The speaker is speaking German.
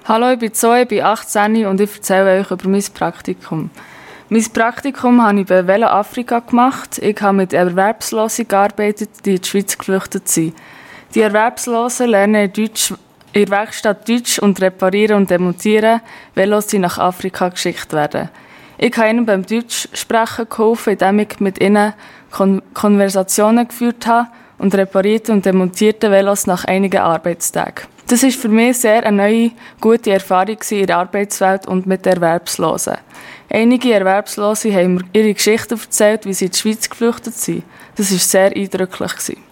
Hallo, ich bin Zoe, ich bin 18 und ich erzähle euch über mein Praktikum. Mein Praktikum habe ich bei Velo Afrika gemacht. Ich habe mit Erwerbslosen gearbeitet, die in die Schweiz geflüchtet sind. Die Erwerbslosen lernen in der Werkstatt Deutsch und reparieren und demontieren Velos, die nach Afrika geschickt werden. Ich habe ihnen beim Deutschsprechen geholfen, indem ich mit ihnen Konversationen geführt habe und reparierte und demontierte Velos nach einigen Arbeitstagen. Das war für mich sehr eine neue, gute Erfahrung in der Arbeitswelt und mit Erwerbslosen. Einige Erwerbslose haben mir ihre Geschichte erzählt, wie sie in die Schweiz geflüchtet sind. Das war sehr eindrücklich.